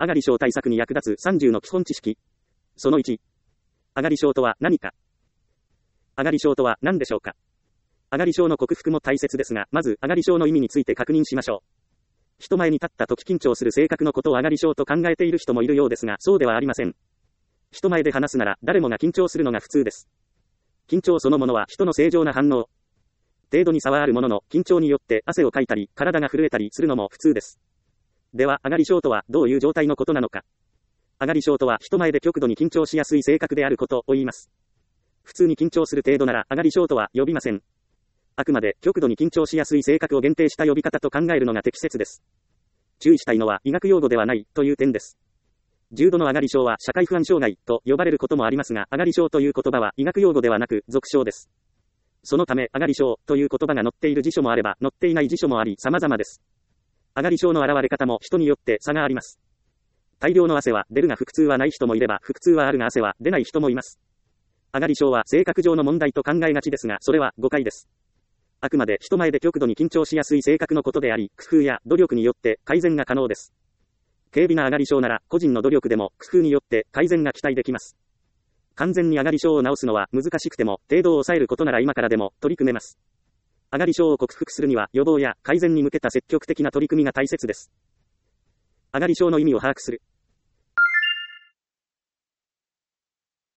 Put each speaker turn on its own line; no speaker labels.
上がり症対策に役立つ30の基本知識。その1。上がり症とは何か。上がり症とは何でしょうか。上がり症の克服も大切ですが、まず上がり症の意味について確認しましょう。人前に立った時緊張する性格のことを上がり症と考えている人もいるようですが、そうではありません。人前で話すなら誰もが緊張するのが普通です。緊張そのものは人の正常な反応。程度に差はあるものの、緊張によって汗をかいたり、体が震えたりするのも普通です。では、上がり症とはどういう状態のことなのか。上がり症とは人前で極度に緊張しやすい性格であることを言います。普通に緊張する程度なら上がり症とは呼びません。あくまで極度に緊張しやすい性格を限定した呼び方と考えるのが適切です。注意したいのは医学用語ではないという点です。重度の上がり症は社会不安障害と呼ばれることもありますが、上がり症という言葉は医学用語ではなく俗称です。そのため、上がり症という言葉が載っている辞書もあれば載っていない辞書もあり様々です。上がり症の現れ方も人によって差があります。大量の汗は出るが腹痛はない人もいれば、腹痛はあるが汗は出ない人もいます。上がり症は性格上の問題と考えがちですが、それは誤解です。あくまで人前で極度に緊張しやすい性格のことであり、工夫や努力によって改善が可能です。軽微な上がり症なら、個人の努力でも工夫によって改善が期待できます。完全に上がり症を治すのは難しくても、程度を抑えることなら今からでも取り組めます。上がり症を克服するには、予防や改善に向けた積極的な取り組みが大切です。上がり症の意味を把握する。